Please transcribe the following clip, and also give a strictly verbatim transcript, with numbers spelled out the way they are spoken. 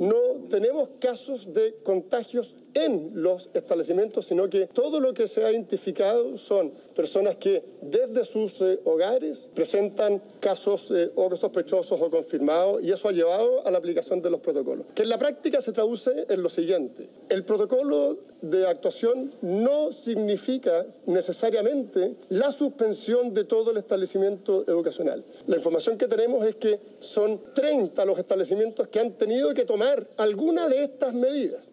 no tenemos casos de contagios en los establecimientos, sino que todo lo que se ha identificado son personas que desde sus eh, hogares presentan casos eh, o sospechosos o confirmados, y eso ha llevado a la aplicación de los protocolos, que en la práctica se traduce en lo siguiente: el protocolo de actuación no significa necesariamente la suspensión de todo el establecimiento educacional. La información que tenemos es que son treinta los establecimientos que han tenido que tomar alguna de estas medidas.